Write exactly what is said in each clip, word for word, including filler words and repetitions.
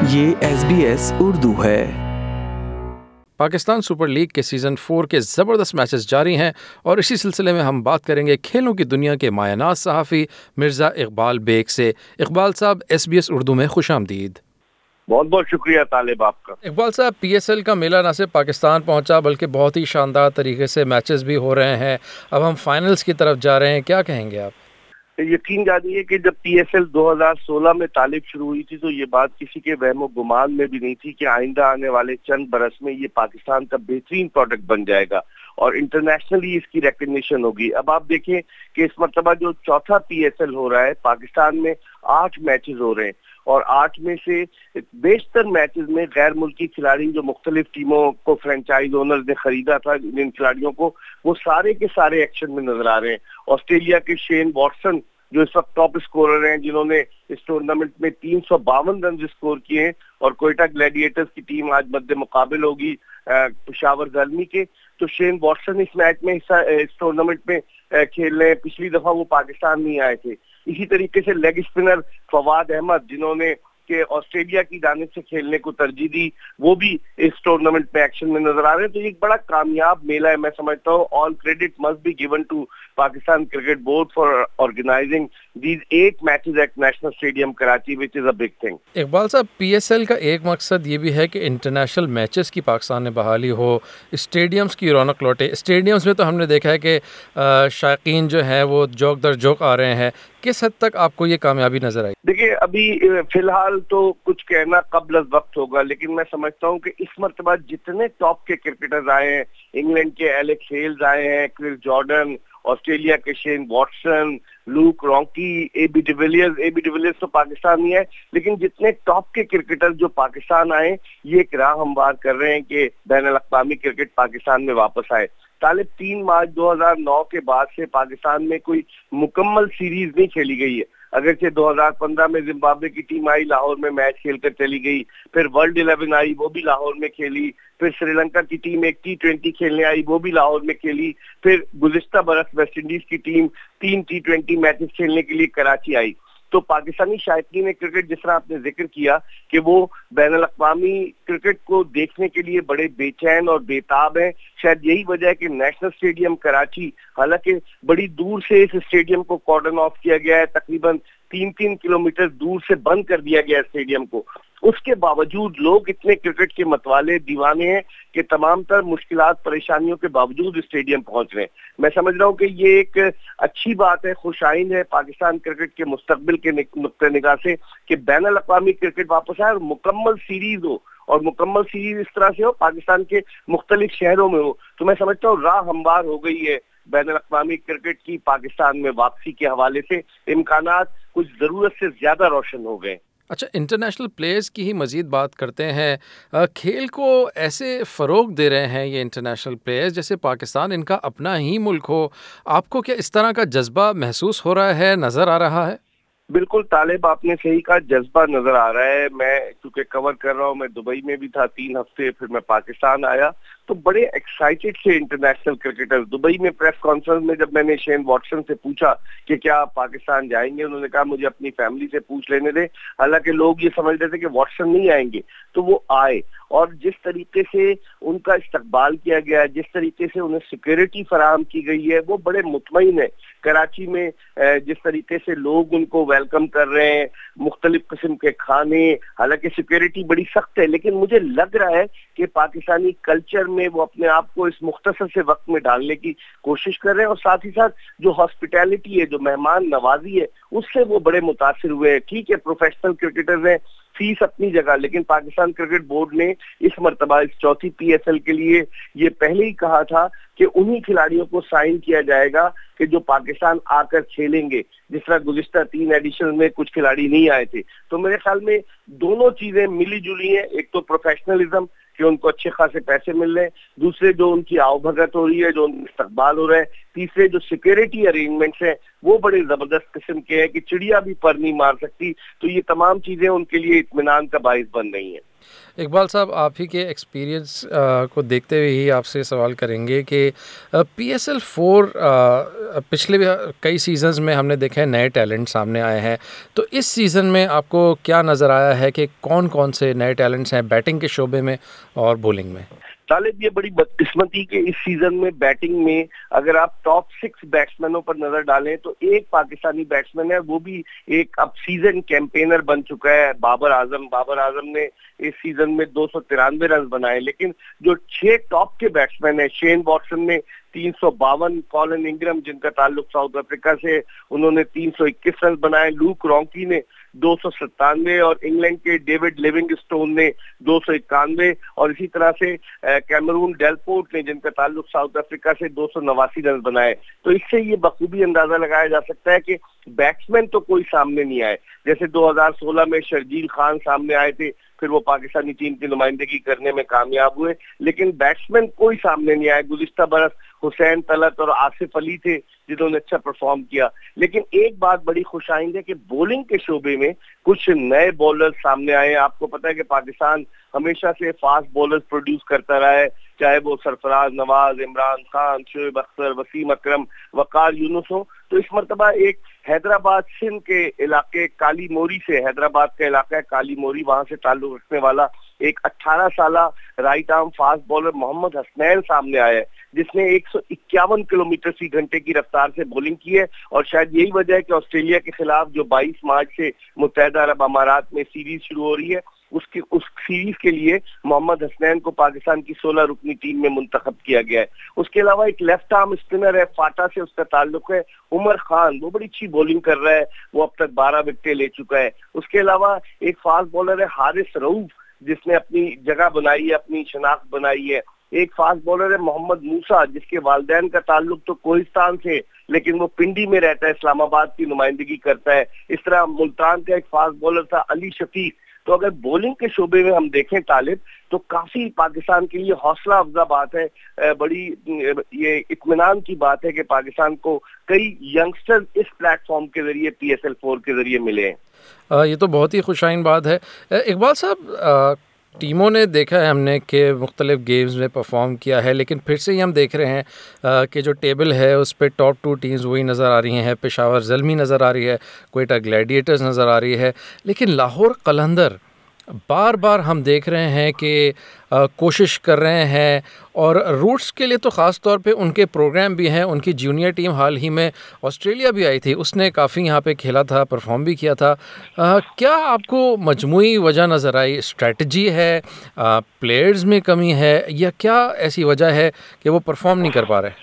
یہ S B S Urdu ہے۔ Pakistan super league کے سیزن فور کے زبردست میچز جاری ہیں اور اسی سلسلے میں ہم بات کریں گے کھیلوں کی دنیا کے مایہ ناز صحافی مرزا اقبال بیگ سے۔ اقبال صاحب، ایس بی ایس اردو میں خوش آمدید۔ بہت بہت شکریہ طالب آپ کا۔ Iqbal Sahab, P S L کا میلہ نہ صرف پاکستان پہنچا بلکہ بہت ہی شاندار طریقے سے میچز بھی ہو رہے ہیں۔ اب ہم فائنلز کی طرف جا رہے ہیں، کیا کہیں گے آپ؟ یقین جانیے کہ جب پی ایس ایل دو ہزار سولہ میں تعلق شروع ہوئی تھی تو یہ بات کسی کے وہم و گمان میں بھی نہیں تھی کہ آئندہ آنے والے چند برس میں یہ پاکستان کا بہترین پروڈکٹ بن جائے گا اور انٹرنیشنلی اس کی ریکگنیشن ہوگی۔ اب آپ دیکھیں کہ اس مرتبہ جو چوتھا پی ایس ایل ہو رہا ہے، پاکستان میں آٹھ میچز ہو رہے ہیں اور آٹھ میں سے بیشتر میچز میں غیر ملکی کھلاڑی جو مختلف ٹیموں کو فرینچائز اونرز نے خریدا تھا، ان کھلاڑیوں کو، وہ سارے کے سارے ایکشن میں نظر آ رہے ہیں۔ آسٹریلیا کے شین واٹسن جو اس وقت ٹاپ اسکورر ہیں، جنہوں نے اس ٹورنامنٹ میں تین سو باون رنز اسکور کیے ہیں، اور کوئٹہ گلیڈیٹرز کی ٹیم آج مد مقابل ہوگی پشاور زلمی کے، تو شین واٹسن اس میچ میں حصہ اس ٹورنامنٹ میں کھیل رہے ہیں۔ پچھلی دفعہ وہ پاکستان نہیں آئے تھے۔ اسی طریقے سے لیگ اسپنر فواد احمد، جنہوں نے کہ آسٹریلیا کی جانب سے کھیلنے کو ترجیح دی، وہ بھی اس ٹورنامنٹ میں ایکشن میں نظر آ رہے ہیں۔ تو یہ ایک بڑا کامیاب میلہ ہے، میں سمجھتا ہوں all credit must be given to Pakistan Cricket Board for organising these eight matches at National Stadium Karachi, which is a big thing. Iqbal Sahab, P S L کا ایک مقصد یہ بھی ہے کہ انٹرنیشنل میچز کی پاکستان میں بحالی ہو، اسٹیڈیمز کی رونق لوٹے۔ اسٹیڈیمز میں تو ہم نے دیکھا ہے کہ شائقین جو ہیں وہ جوک در جوک آ رہے ہیں۔ کس حد تک آپ کو یہ کامیابی نظر آئی؟ دیکھیے، ابھی فی الحال تو کچھ کہنا قبل از وقت ہوگا، لیکن میں سمجھتا ہوں کہ اس مرتبہ جتنے ٹاپ کے کرکٹرز آئے ہیں، انگلینڈ کے ایلیکس ہیلز آئے ہیں، کرس جارڈن، آسٹریلیا کے Shane Watson, Luke Ronchi, A B de Villiers A B de Villiers تو پاکستان نہیں ہے، لیکن جتنے ٹاپ کے کرکٹر جو پاکستان آئے، یہ ایک راہ ہموار کر رہے ہیں کہ بین الاقوامی کرکٹ پاکستان میں واپس آئے۔ طالب تین مارچ دو ہزار نو کے بعد سے پاکستان میں کوئی مکمل سیریز نہیں کھیلی گئی ہے، اگرچہ دو ہزار پندرہ میں زمبابوے کی ٹیم آئی، لاہور میں میچ کھیل کر چلی گئی، پھر ورلڈ الیون آئی، وہ بھی لاہور میں کھیلی، پھر سری لنکا کی ٹیم ایک ٹی ٹوینٹی کھیلنے آئی، وہ بھی لاہور میں کھیلی، پھر گزشتہ برس ویسٹ انڈیز کی ٹیم تین ٹی ٹوینٹی میچز کھیلنے کے لیے کراچی آئی۔ تو پاکستانی شائقین کرکٹ، جس طرح آپ نے ذکر کیا کہ وہ بین الاقوامی کرکٹ کو دیکھنے کے لیے بڑے بے چین اور بےتاب ہیں، شاید یہی وجہ ہے کہ نیشنل اسٹیڈیم کراچی، حالانکہ بڑی دور سے اس اسٹیڈیم کو کارڈن آف کیا گیا ہے، تقریباً تین تین کلومیٹر دور سے بند کر دیا گیا اسٹیڈیم کو، اس کے باوجود لوگ اتنے کرکٹ کے متوالے دیوانے ہیں کہ تمام تر مشکلات پریشانیوں کے باوجود اسٹیڈیم پہنچ رہے ہیں۔ میں سمجھ رہا ہوں کہ یہ ایک اچھی بات ہے، خوش آئند ہے پاکستان کرکٹ کے مستقبل کے نقطہ نگاہ سے کہ بین الاقوامی کرکٹ واپس آئے اور مکمل سیریز ہو، اور مکمل سیریز اس طرح سے ہو پاکستان کے مختلف شہروں میں ہو۔ تو میں سمجھتا ہوں راہ ہموار ہو گئی ہے بین الاقوامی کرکٹ کی پاکستان میں واپسی کے حوالے سے، امکانات کچھ ضرورت سے زیادہ روشن ہو گئے۔ اچھا، انٹرنیشنل پلیئرز کی ہی مزید بات کرتے ہیں۔ کھیل کو ایسے فروغ دے رہے ہیں یہ انٹرنیشنل پلیئرز جیسے پاکستان ان کا اپنا ہی ملک ہو۔ آپ کو کیا اس طرح کا جذبہ محسوس ہو رہا ہے، نظر آ رہا ہے؟ بالکل طالب، آپ نے صحیح کہا، جذبہ نظر آ رہا ہے۔ میں چونکہ کور کر رہا ہوں، میں دبئی میں بھی تھا تین ہفتے، پھر میں پاکستان آیا، تو بڑے ایکسائٹڈ تھے انٹرنیشنل کرکٹر۔ دبئی میں پریس کانفرنس میں جب میں نے شین واٹسن سے پوچھا کہ کیا آپ پاکستان جائیں گے، انہوں نے کہا مجھے اپنی فیملی سے پوچھ لینے دیں، حالانکہ لوگ یہ سمجھ رہے تھے کہ واٹسن نہیں آئیں گے، تو وہ آئے، اور جس طریقے سے ان کا استقبال کیا گیا، جس طریقے سے انہیں سیکورٹی فراہم کی گئی ہے، وہ بڑے مطمئن ہے۔ کراچی میں جس طریقے سے لوگ ان کو ویلکم کر رہے ہیں، مختلف قسم کے کھانے، حالانکہ سیکورٹی بڑی سخت ہے، لیکن مجھے لگ رہا ہے کہ پاکستانی کلچر میں وہ اپنے آپ کو اس مختصر سے وقت میں ڈالنے کی کوشش کر رہے ہیں، اور ساتھ ہی ساتھ جو ہاسپٹیلٹی ہے، جو مہمان نوازی ہے، اس سے وہ بڑے متاثر ہوئے ہیں۔ ٹھیک ہے، پروفیشنل کرکٹرز ہیں، فیس اپنی جگہ، لیکن پاکستان کرکٹ بورڈ نے اس مرتبہ اس چوتھی پی ایس ایل کے لیے یہ پہلے ہی کہا تھا کہ انہی کھلاڑیوں کو سائن کیا جائے گا کہ جو پاکستان آ کر کھیلیں گے، جس طرح گزشتہ تین ایڈیشن میں کچھ کھلاڑی نہیں آئے تھے۔ تو میرے خیال میں دونوں چیزیں ملی جلی ہیں، ایک تو پروفیشنلزم کہ ان کو اچھے خاصے پیسے مل رہے ہیں، دوسرے جو ان کی آؤ بھگت ہو رہی ہے، جو ان کا استقبال ہو رہا ہے، تیسرے جو سیکورٹی ارینجمنٹس ہیں وہ بڑے زبردست قسم کے ہیں کہ چڑیا بھی پر نہیں مار سکتی۔ تو یہ تمام چیزیں ان کے لیے اطمینان کا باعث بن رہی ہیں۔ اقبال صاحب، آپ ہی کے ایکسپیرینس کو دیکھتے ہوئے ہی آپ سے سوال کریں گے کہ پی ایس ایل فور پچھلے بھی کئی سیزنز میں ہم نے دیکھا ہے نئے ٹیلنٹ سامنے آئے ہیں، تو اس سیزن میں آپ کو کیا نظر آیا ہے کہ کون کون سے نئے ٹیلنٹس ہیں بیٹنگ کے شعبے میں اور بولنگ میں؟ طالب، یہ بڑی بدقسمتی کہ اس سیزن میں بیٹنگ میں اگر آپ ٹاپ سکس بیٹسمینوں پر نظر ڈالیں تو ایک پاکستانی بیٹسمین ہے، وہ بھی ایک اب سیزن کیمپینر بن چکا ہے، بابر اعظم بابر اعظم نے اس سیزن میں دو سو ترانوے رنز بنائے، لیکن جو چھ ٹاپ کے بیٹسمین ہیں، شین واٹسن نے تین سو باون، کالن انگرم جن کا تعلق ساؤتھ افریقہ سے، انہوں نے تین سو اکیس رنز بنائے، لوک رونکی نے دو سو ستانوے، اور انگلینڈ کے ڈیوڈ لیونگ اسٹون نے دو سو اکانوے، اور اسی طرح سے کیمرون ڈیلپورٹ نے جن کا تعلق ساؤتھ افریقہ سے دو سو نواسی رنز بنائے۔ تو اس سے یہ بخوبی اندازہ لگایا جا سکتا ہے کہ بیٹسمین تو کوئی سامنے نہیں آئے، جیسے دو ہزار سولہ میں شرجیل خان سامنے آئے تھے، پھر وہ پاکستانی ٹیم کی نمائندگی کرنے میں کامیاب ہوئے، لیکن بیٹسمین کوئی سامنے نہیں آئے۔ گزشتہ برس حسین طلعت اور آصف علی تھے جنہوں نے اچھا پرفارم کیا، لیکن ایک بات بڑی خوش آئند ہے کہ بولنگ کے شعبے میں کچھ نئے بولر سامنے آئے ہیں۔ آپ کو پتہ ہے کہ پاکستان ہمیشہ سے فاسٹ بولرز پروڈیوس کرتا رہا ہے، چاہے وہ سرفراز نواز، عمران خان، شعیب اختر، وسیم اکرم، وقار یونس ہو۔ تو اس مرتبہ ایک حیدرآباد سندھ کے علاقے کالی موری سے، حیدرآباد کا علاقہ ہے کالی موری، وہاں سے تعلق رکھنے والا ایک اٹھارہ سالہ right arm fast bowler Muhammad Hasnain سامنے آیا ہے، جس نے ایک سو اکیاون کلومیٹر فی گھنٹے کی رفتار سے بولنگ کی ہے، اور شاید یہی وجہ ہے کہ آسٹریلیا کے خلاف جو بائیس مارچ سے متحدہ عرب امارات میں سیریز شروع ہو رہی ہے، اس کی اس سیریز کے لیے محمد حسنین کو پاکستان کی سولہ رکنی ٹیم میں منتخب کیا گیا ہے۔ اس کے علاوہ ایک لیفٹ آرم اسپنر ہے، فاٹا سے اس کا تعلق ہے، عمر خان، وہ بڑی اچھی بولنگ کر رہا ہے، وہ اب تک بارہ وکٹیں لے چکا ہے۔ اس کے علاوہ ایک فاسٹ بولر ہے حارث رؤوف، جس نے اپنی جگہ بنائی ہے، اپنی شناخت بنائی ہے۔ ایک فاسٹ بولر ہے محمد موسیٰ، جس کے والدین کا تعلق تو کوہستان سے، لیکن وہ پنڈی میں رہتا ہے، اسلام آباد کی نمائندگی کرتا ہے۔ اس طرح ملتان کا ایک فاسٹ بولر تھا علی شفیق۔ تو اگر بولنگ کے شعبے میں ہم دیکھیں طالب، تو کافی پاکستان کے لیے حوصلہ افزا بات ہے، بڑی یہ اطمینان کی بات ہے کہ پاکستان کو کئی ینگسٹر اس پلیٹ فارم کے ذریعے پی ایس ایل فور کے ذریعے ملے ہیں۔ یہ تو بہت ہی خوشائن بات ہے۔ اقبال صاحب، ٹیموں نے دیکھا ہے ہم نے کہ مختلف گیمز میں پرفارم کیا ہے، لیکن پھر سے ہی ہم دیکھ رہے ہیں کہ جو ٹیبل ہے اس پہ ٹاپ ٹو ٹیمز وہی نظر آ رہی ہیں، پشاور زلمی نظر آ رہی ہے، کوئٹہ گلیڈیٹرز نظر آ رہی ہے، لیکن لاہور قلندر بار بار ہم دیکھ رہے ہیں کہ کوشش کر رہے ہیں، اور روٹس کے لیے تو خاص طور پہ ان کے پروگرام بھی ہیں۔ ان کی جونیئر ٹیم حال ہی میں آسٹریلیا بھی آئی تھی، اس نے کافی یہاں پہ کھیلا تھا، پرفارم بھی کیا تھا۔ کیا آپ کو مجموعی وجہ نظر آئی؟ اسٹریٹجی ہے، پلیئرز میں کمی ہے، یا کیا ایسی وجہ ہے کہ وہ پرفارم نہیں کر پا رہے؟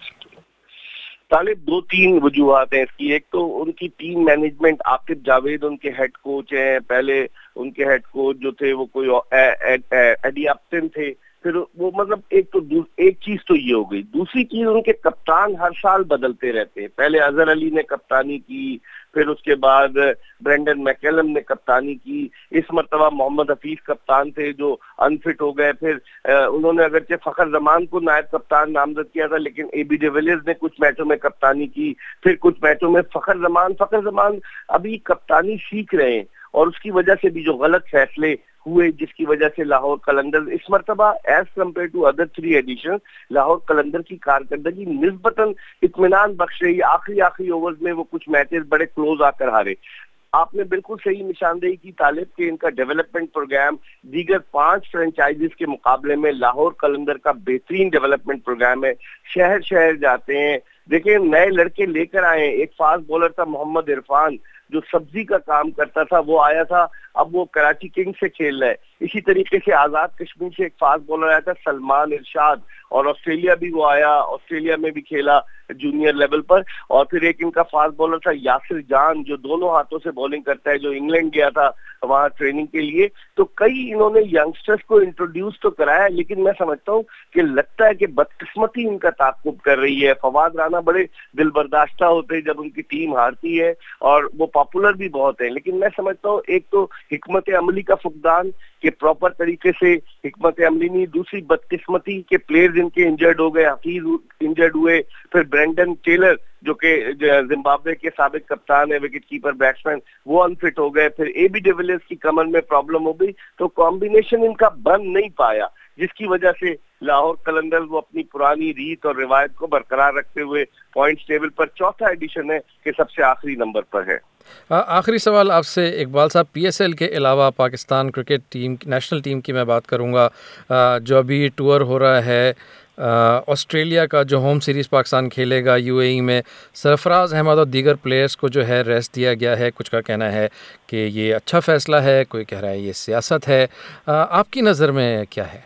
طالب، دو تین وجوہات ہیں اس کی۔ ایک تو ان کی ٹیم مینجمنٹ، عاقب جاوید ان کے ہیڈ کوچ ہیں، پہلے ان کے ہیڈ کوچ جو تھے وہ کوئی ایڈی اپٹن تھے، پھر وہ مطلب ایک تو ایک چیز تو یہ ہو گئی۔ دوسری چیز، ان کے کپتان ہر سال بدلتے رہتے ہیں۔ پہلے اظہر علی نے کپتانی کی، پھر اس کے بعد برینڈن میکیلم نے کپتانی کی، اس مرتبہ محمد حفیظ کپتان تھے جو انفٹ ہو گئے، پھر انہوں نے اگرچہ فخر زمان کو نائب کپتان نامزد کیا تھا، لیکن اے بی ڈی ویلیئرز نے کچھ میچوں میں کپتانی کی، پھر کچھ میچوں میں فخر زمان فخر زمان ابھی کپتانی سیکھ رہے ہیں، اور اس کی وجہ سے بھی جو غلط فیصلے ہوئے جس کی وجہ سے لاہور قلندر اس مرتبہ as compared to other three edition Lahore Qalandar کی کارکردگی نسبتاً اطمینان بخش رہی۔ آخری آخری اوورز میں وہ کچھ میچز بڑے کلوز آ کر ہارے۔ آپ نے بالکل صحیح نشاندہی کی طالب کہ ان کا ڈیولپمنٹ پروگرام دیگر پانچ فرنچائزز کے مقابلے میں لاہور قلندر کا بہترین ڈیولپمنٹ پروگرام ہے۔ شہر شہر جاتے ہیں، دیکھیں نئے لڑکے لے کر آئے ہیں۔ ایک فاسٹ بولر تھا محمد عرفان جو سبزی کا کام کرتا تھا، وہ آیا تھا، اب وہ کراچی کنگ سے کھیل رہا ہے۔ اسی طریقے سے آزاد کشمیر سے ایک فاسٹ بولر آیا تھا سلمان ارشاد، اور آسٹریلیا بھی وہ آیا، آسٹریلیا میں بھی کھیلا جونیئر لیول پر۔ اور پھر ایک ان کا فاسٹ بولر تھا یاسر جان جو دونوں ہاتھوں سے بولنگ کرتا ہے، جو انگلینڈ گیا تھا وہاں ٹریننگ کے لیے۔ تو کئی انہوں نے ینگسٹرز کو انٹروڈیوس تو کرایا، لیکن میں سمجھتا ہوں کہ لگتا ہے کہ بدقسمتی ان کا تعاقب کر رہی ہے۔ فواد رانا بڑے دل برداشتہ ہوتے ہیں جب ان کی ٹیم ہارتی ہے، اور وہ پاپولر بھی بہت ہیں، لیکن میں سمجھتا ہوں ایک تو حکمت عملی کا فقدان کہ پراپر طریقے سے हिकमत अमली नहीं, दूसरी बदकिस्मती के प्लेयर्स इनके इंजर्ड हो गए, हफीज इंजर्ड हुए, फिर ब्रेंडन टेलर जो कि जिम्बाब्वे के साबिक कप्तान है, विकेट कीपर बैट्समैन, वो अनफिट हो गए, फिर ए बी डिविलियर्स की कमर में प्रॉब्लम हो गई, तो कॉम्बिनेशन इनका बन नहीं पाया, जिसकी वजह से लाहौर कलंदर्स वो अपनी पुरानी रीत और रिवायत को बरकरार रखते हुए पॉइंट्स टेबल पर चौथा एडिशन है कि सबसे आखिरी नंबर पर है। आखिरी सवाल आपसे इकबाल साहब, पीएसएल के अलावा Pakistan cricket team, national team की मैं बात करूंगा, जो अभी टूर हो रहा है ऑस्ट्रेलिया का, जो होम सीरीज़ पाकिस्तान खेलेगा यूएई में, सरफराज अहमद और दीगर प्लेयर्स को जो है रेस्ट दिया गया है, कुछ का कहना है कि ये अच्छा फ़ैसला है, कोई कह रहा है ये सियासत है, आपकी नज़र में क्या है?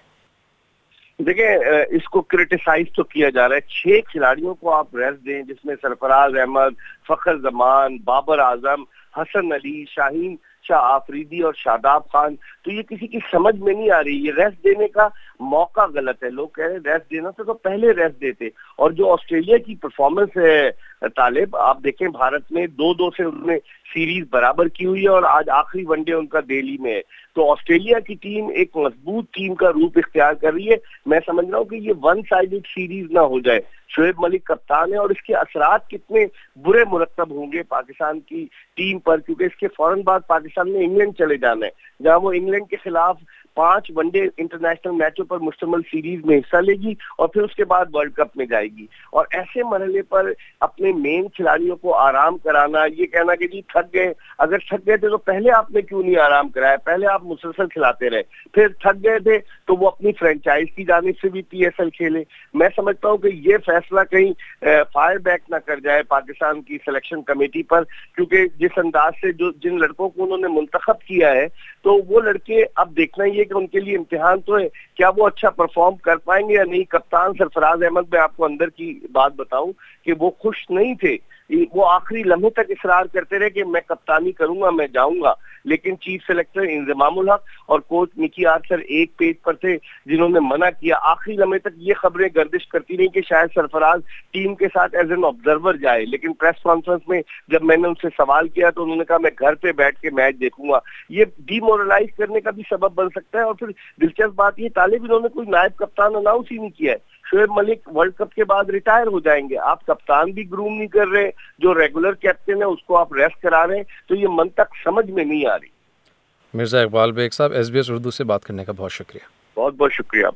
देखिए, इसको क्रिटिसाइज तो किया जा रहा है, छह खिलाड़ियों को आप रेस्ट दें, जिसमें सरफराज अहमद, फखर जमान, बाबर आजम, हसन अली, शाहीन शाह आफरीदी और शादाब खान, तो ये किसी की समझ में नहीं आ रही। ये रेस्ट देने का मौका गलत है। लोग कह रहे हैं रेस्ट देना था तो पहले रेस्ट देते। और जो ऑस्ट्रेलिया की परफॉर्मेंस है तालिब, आप देखें भारत में दो दो से उन्होंने सीरीज बराबर की हुई है और आज आखिरी वनडे उनका दिल्ली में है। तो ऑस्ट्रेलिया की टीम एक मजबूत टीम का रूप इख्तियार कर रही है। मैं समझ रहा हूँ कि ये वन साइडेड सीरीज ना हो जाए। शोएब मलिक कप्तान है और इसके असरात कितने बुरे मुरतब होंगे पाकिस्तान की टीम पर, क्योंकि इसके फौरन बाद पाकिस्तान में इंग्लैंड चले जाना है, जहां वो इंग्लैंड के खिलाफ पांच वनडे इंटरनेशनल मैचों पर मुश्तमिल सीरीज में हिस्सा लेगी और फिर उसके बाद वर्ल्ड कप में जाएगी। और ऐसे मरहले पर अपने मेन खिलाड़ियों को आराम कराना, ये कहना कि जी थक गए, अगर थक गए थे तो पहले आपने क्यों नहीं आराम कराया, पहले आप मुसलसल खिलाते रहे, फिर थक गए थे तो वो अपनी फ्रेंचाइज की जानिब से भी पीएसएल खेले। मैं समझता हूँ कि ये फैसला कहीं फायर बैक ना कर जाए पाकिस्तान की सिलेक्शन कमेटी पर, क्योंकि जिस अंदाज से जो जिन लड़कों को उन्होंने मुंतखब किया है, तो वो लड़के अब देखना ही है कि उनके लिए इम्तिहान तो है, क्या वो अच्छा परफॉर्म कर पाएंगे या नहीं। कप्तान सरफराज अहमद, मैं आपको अंदर की बात बताऊं कि वो खुश नहीं थे, वो आखिरी लम्हे तक इसरार करते रहे कि मैं कप्तानी करूंगा, मैं जाऊंगा, लेकिन चीफ सेलेक्टर इंजमामुल हक और कोच मिकी आर्थर एक पेज पर थे जिन्होंने मना किया। आखिरी लम्हे तक ये खबरें गर्दिश करती रही कि शायद सरफराज टीम के साथ एज एन ऑब्जर्वर जाए, लेकिन प्रेस कॉन्फ्रेंस में जब मैंने उनसे सवाल किया तो उन्होंने कहा मैं घर पे बैठ के मैच देखूंगा। ये डिमोरलाइज करने का भी सबब बन सकता है। और फिर दिलचस्प बात ये, तालिब इन्होंने कोई नायब कप्तान अनाउंस ही नहीं किया है। शोएब मलिक वर्ल्ड कप के बाद रिटायर हो जाएंगे, आप कप्तान भी ग्रूम नहीं कर रहे, जो रेगुलर कैप्टन है उसको आप रेस्ट करा रहे हैं, तो ये मंतक समझ में नहीं आ रही। मिर्जा इकबाल बेग साहब, एसबीएस उर्दू से बात करने का बहुत शुक्रिया। बहुत बहुत शुक्रिया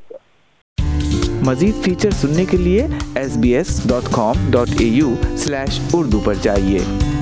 आपका। मजीद फीचर सुनने के लिए S B S dot com dot A U slash Urdu पर जाइए।